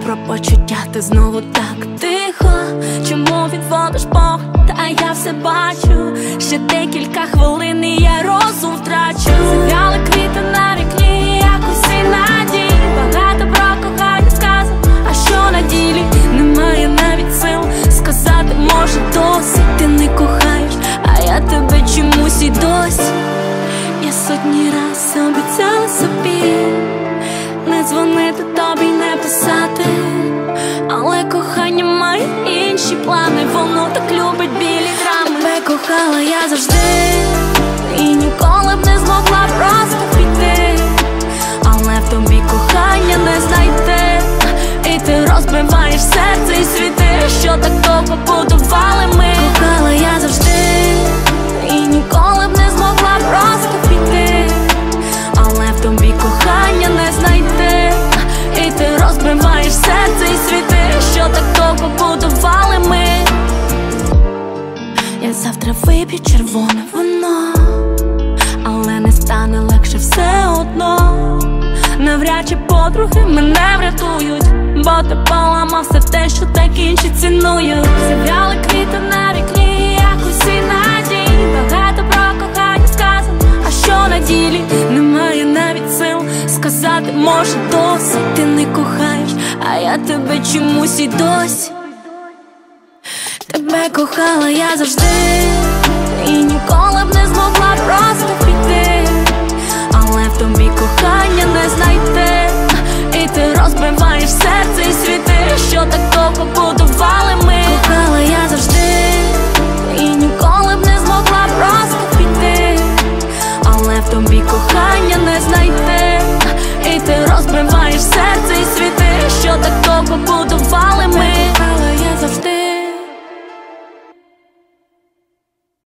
про почуття, ти знову так тихо. Чому відводиш погляд, а я все бачу? Ще декілька хвилин і я розум втрачу. Зав'яли квіти на вікні, як усі надії. Багато про кохання сказано, а що на ділі? Немає навіть сил сказати, може досить. Ти не кохаєш, а я тебе чомусь і досі. Я сотні раз обіцяла собі не дзвонити тобі, не писати, але кохання має інші плани. Воно так любить білі драми. Тебе кохала я завжди і ніколи б не змогла просто піти, але в тобі кохання не знайти. І ти розбиваєш серце і світи, що так довго будували ми. Кохала я завжди і ніколи б не змогла просто піти, але в тобі кохання не знайти. І ти розбиваєш серце і світи, що так довго будували ми. Я завтра вип'ю червоне вино, але не стане легше все одно. Навряд чи подруги мене врятують, бо ти поламав все те, що так інші цінують. Зав'яли квіти на вікні, як усі надії. Багато про кохання сказано, а що на ділі? Немає навіть сил сказати, може досить. Ти не кохаєш, а я тебе чомусь і досі. Тебе кохала я завжди і ніколи б не змогла просто піти, але в тобі кохання не знайти. І ти розбиваєш серце і світи, що так довго будували ми. Кохала я завжди і ніколи б не змогла просто піти, але в тобі кохання не знайти. І ти розбиваєш серце і світи, що так довго будували ми.